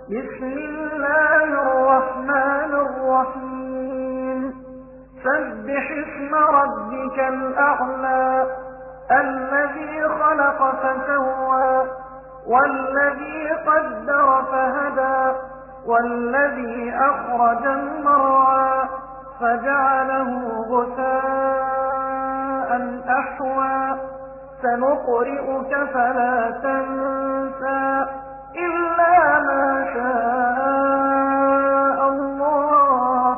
بسم الله الرحمن الرحيم سبح اسم ربك الأعلى الذي خلق فسوى والذي قدر فهدى والذي أخرج المرعى فجعله غثاء أحوى سنقرئك فلا تنسى إلا ما شاء الله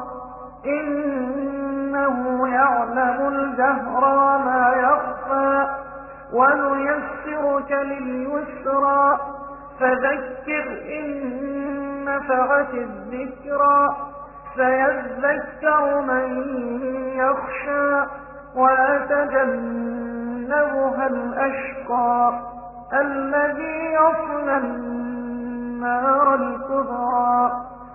إنه يعلم الجهر وما يخفى ونيسرك لليسرى فذكر إن نفعت الذكرى سيذكر من يخشى ويتجنبها الأشقى الذي يصلى النار الكبرى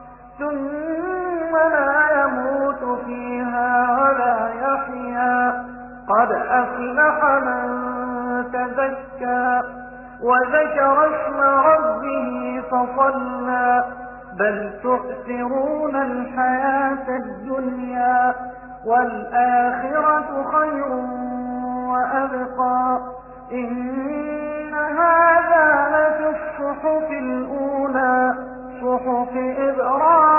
ثم لا يموت فيها ولا يحيا قد أفلح من تزكى وذكر اسم ربه فصلى بل تؤثرون الحياة الدنيا والآخرة خير وأبقى إن هذا لفي الصحف الأولى صحف إبراهيم